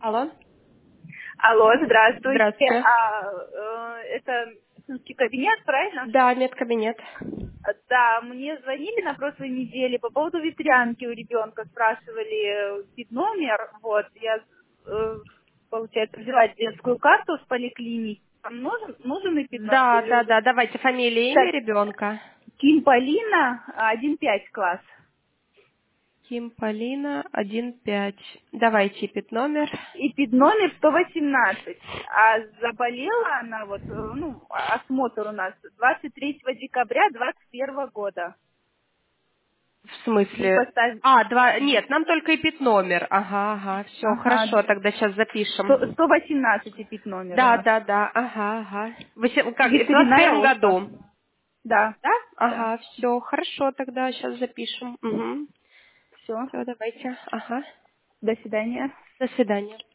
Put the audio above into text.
Алло. Алло, здравствуйте. Здравствуйте. Это медицинский кабинет, правильно? Да, медкабинет. Да, мне звонили на прошлой неделе по поводу ветрянки у ребенка, спрашивали номер. Вот, я, получается, взяла детскую карту с поликлиники. Там нужен Да, номер? да, да. Давайте фамилия, имя Так, ребенка. Ким Полина, 1-5 класс. Ким Полина, 1-5. Давайте номер. И номер 118. А заболела она, осмотр у нас 23 декабря 2021 года. В Ей смысле? поставили... Нет, нам только номер. Ага, ага, все, Ага, хорошо, тогда сейчас запишем. 118 номер у Да, нас. да, да, ага, ага. Как, в Ветряная 21 опа. году? Да, Да? да. Ага, все, хорошо, тогда сейчас запишем. Угу. Все. Все, давайте. Ага. До свидания. До свидания.